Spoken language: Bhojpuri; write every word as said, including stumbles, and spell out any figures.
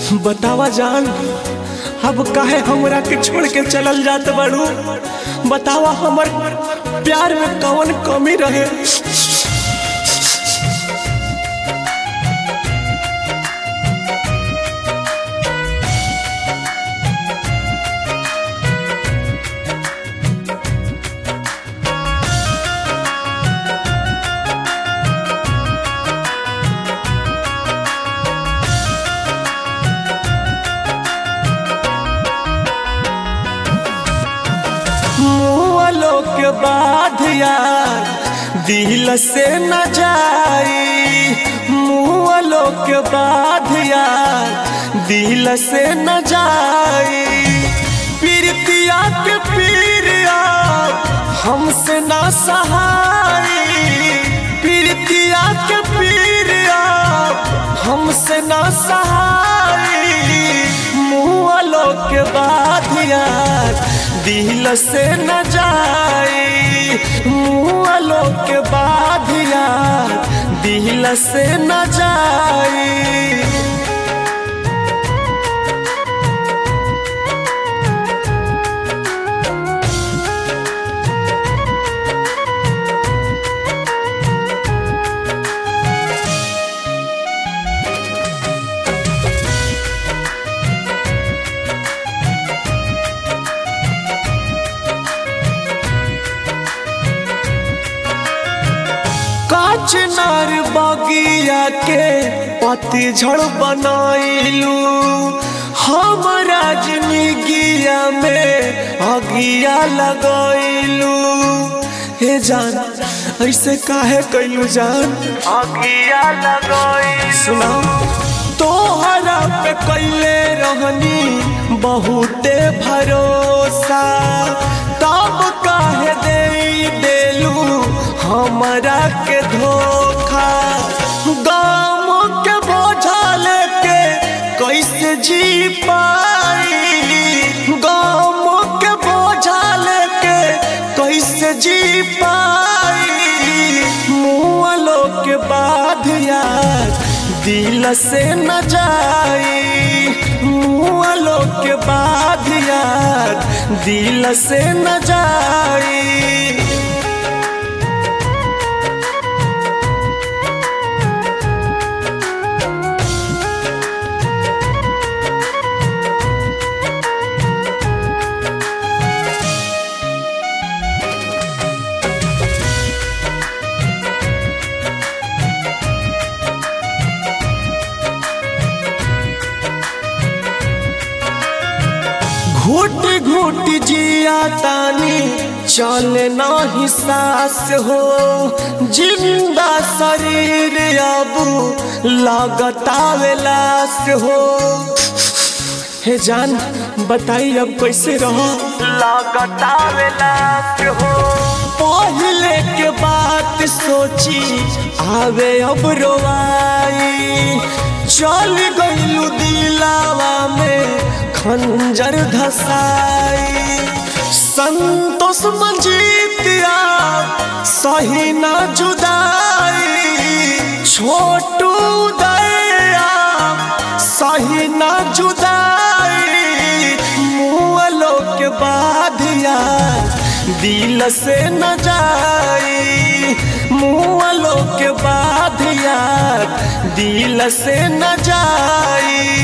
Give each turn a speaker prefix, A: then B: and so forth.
A: बतावा जान, अब काहे हमरा के छोड़ के चलल जात बाड़ू? बतावा हमर प्यार में कौन कमी रहे? मुआलो के बाद यार दिल से न जाई, मुआलो के बाद यार दिल से न जाई। पीरतिया के पीरिया हमसे न सहाई, पीरतिया के पीरिया हमसे न सहाई। मुआलो के बाद यार दिल से न जाई, मुआलो के बाद यार दिल से न जाई। चिनार बगिया के पतझड़ बनाइलू, हमारा जिंदगिया में अगिया लगाइलू। हे जान ऐसे काहे कैलू जान? अगिया लगाइलू। सुना तोहरा पे कैले रहनी बहुते भरोसा, तब काहे दे देलू हमरा के धोखा। गाम के बोझा लेके कैसे जी पाई, गाम के बोझा लेके कैसे जी पाई। मुआलो के बाद यार दिल से न जाई, मुआलो के बाद यार दिल से न जाई। घुट घुट जिया तानी चले नाही सांस हो, जिंदा शरीर अब लागतावे लाश हो। हे जान बताई अब कैसे रहो? लागतावे लाश हो। पहले के बात सोची आवे अब रोवाई, चल गइलू दिलावा में खंजर धसाई। संतोष मंजीतिया सही ना जुदाई, छोटू दया सही ना जुदाई। मुआलो के बाद यार दिल से न जाई, मुआलो के बाद यार दिल से न जाई।